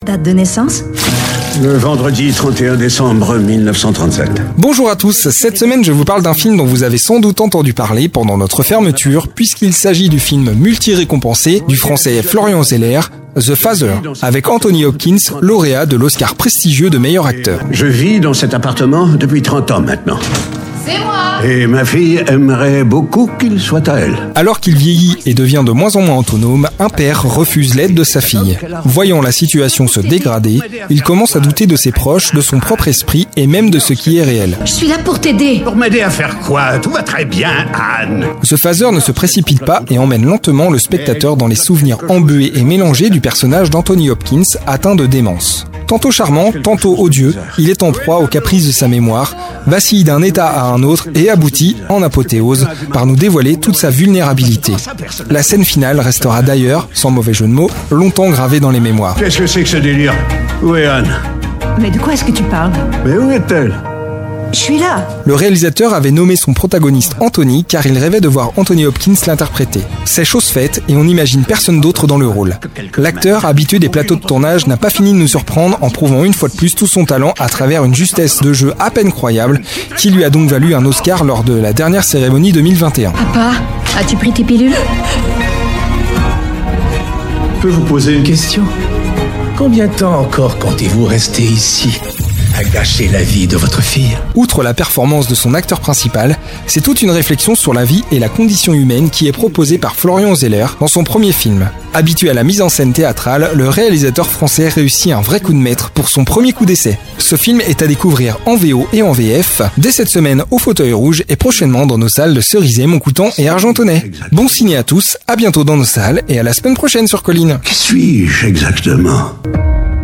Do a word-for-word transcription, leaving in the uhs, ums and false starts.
Date de naissance? Le vendredi trente et un décembre mille neuf cent trente-sept. Bonjour à tous, cette semaine je vous parle d'un film dont vous avez sans doute entendu parler pendant notre fermeture, puisqu'il s'agit du film multi-récompensé du français Florian Zeller, The Father, avec Anthony Hopkins, lauréat de l'Oscar prestigieux de meilleur acteur. Je vis dans cet appartement depuis trente ans maintenant. C'est moi! Et ma fille aimerait beaucoup qu'il soit à elle. Alors qu'il vieillit et devient de moins en moins autonome, un père refuse l'aide de sa fille. Voyant la situation se dégrader, il commence à douter de ses proches, de son propre esprit et même de ce qui est réel. Je suis là pour t'aider! Pour m'aider à faire quoi? Tout va très bien, Anne. The Father ne se précipite pas et emmène lentement le spectateur dans les souvenirs embués et mélangés du personnage d'Anthony Hopkins atteint de démence. Tantôt charmant, tantôt odieux, il est en proie aux caprices de sa mémoire, vacille d'un état à un autre et aboutit, en apothéose, par nous dévoiler toute sa vulnérabilité. La scène finale restera d'ailleurs, sans mauvais jeu de mots, longtemps gravée dans les mémoires. Qu'est-ce que c'est que ce délire? Où est Anne? Mais de quoi est-ce que tu parles? Mais où est-elle? Je suis là! Le réalisateur avait nommé son protagoniste Anthony car il rêvait de voir Anthony Hopkins l'interpréter. C'est chose faite et on n'imagine personne d'autre dans le rôle. L'acteur, habitué des plateaux de tournage, n'a pas fini de nous surprendre en prouvant une fois de plus tout son talent à travers une justesse de jeu à peine croyable qui lui a donc valu un Oscar lors de la dernière cérémonie deux mille vingt et un. Papa, as-tu pris tes pilules? Je peux vous poser une question? Combien de temps encore comptez-vous rester ici à gâcher la vie de votre fille? Outre la performance de son acteur principal, c'est toute une réflexion sur la vie et la condition humaine qui est proposée par Florian Zeller dans son premier film. Habitué à la mise en scène théâtrale, le réalisateur français réussit un vrai coup de maître pour son premier coup d'essai. Ce film est à découvrir en V O et en V F dès cette semaine au fauteuil rouge et prochainement dans nos salles de Cerizay, Montcoutan et Argentonnay. Bon ciné à tous, à bientôt dans nos salles et à la semaine prochaine sur Colline. Qui suis-je exactement?